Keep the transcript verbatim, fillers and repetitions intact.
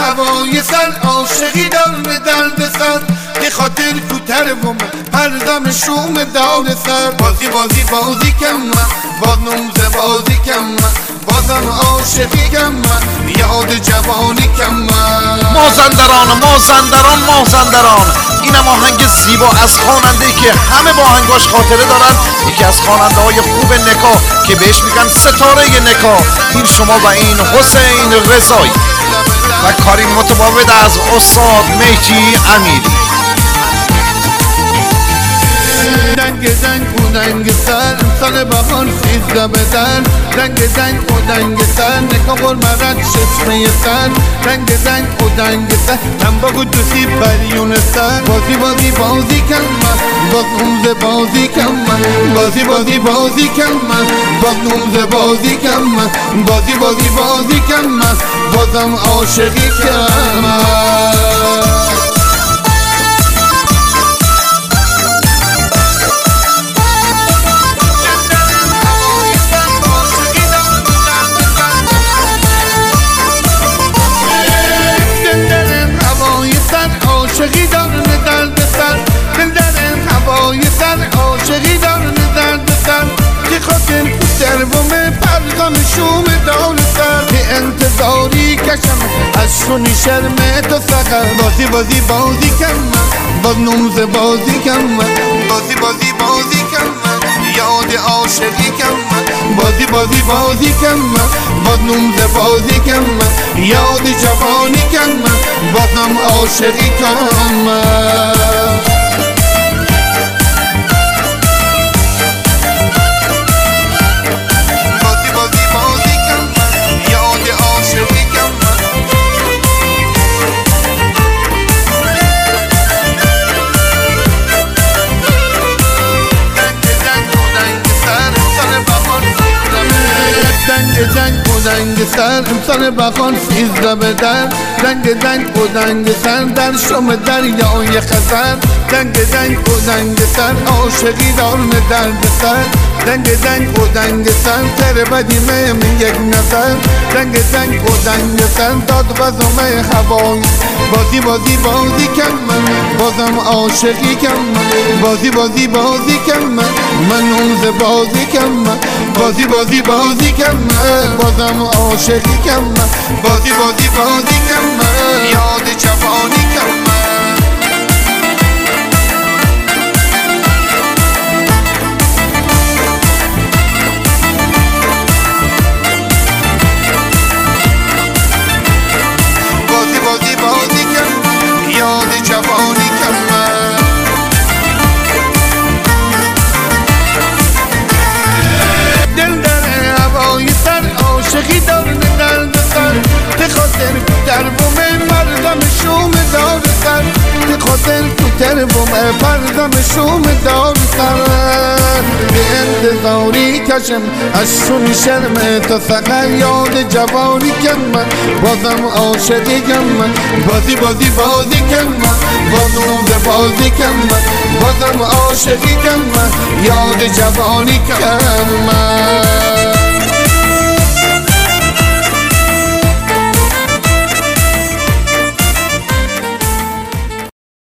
هوای سر عاشقی دار به درد سر به خاطر کوتر و من پردم شوم دار سر بازی بازی بازی کم من باز نوزه بازی کم من بازم عاشقی کم من یاد جوانی کم من مازندران مازندران مازندران اینم آهنگ زیبا از خواننده که همه با آهنگاش خاطره دارن، یکی از خواننده های خوب نکا که بهش میگن ستاره نکا. این شما و این حسین رضایی و کاری متفاوت از استاد مهدی امیری. دنگ دنگ و دنگ سر سال بهار خیزده بدن دنگ دنگ و دنگ سر نکا قرمرد چشمه سر دنگ دنگ و دنگ سر تنباگو دوستی پریون سر بازی بازی بازی کن من باز نوزه بازی کن من بازی بازی بازی کن من باز نوزه بازی کن من بازی بازی بازی کن من بازم عاشقی کن من عاشقی دارن درد سر دل درن هوای سر عاشقی دارن درد سر که خاطر سربوم پرزم شوم دار سر که انتظاری کشم از شونی شرم تو سقر بازی بازی بازی کن من باز نوزه بازی کن من بازی بازی بازی کن من یاد عاشقی کن من بازی بازی بازی کن من باز نوزه بازی کن من یاد جوانی کن من بازم عاشقی کن من بازی بازی بازی کن من یاد عاشقی کن من دنگ دنگ و دنگ سر سال بهار دنگ دنگ و دنگ سر امسال بهار سیزده بدن دنگ دنگ و دنگ سر در شم دریای خزر دنگ دنگ و دنگ سر عاشقی دارن درد سر دنگ دنگ و دنگ سر تر بدیمه من یک نظر دنگ دنگ و دنگ سر داد بزمه هوای بازی بازی بازی کن من بازم عاشقی کن من بازی بازی بازی کن من من نوزه بازی کن من بازی بازی بازی کن من بازم عاشقی کن من بازی بازی بازی کن من یاد جوانی کن من بازی بازی بازی کن من یاد جوانی کن من دل در هوای سر عاشقی دارن درد سر به خاطر در بوم مردم شوم دار سر به خاطر در بوم مردم شوم دار سر به انتظاری کشم از شون شرم تا سقر یاد جوانی کن من بازم عاشقی کن من بازی بازی بازی کن من با نوزه بازی کن من بازم عاشقی کن من یاد جوانی کن من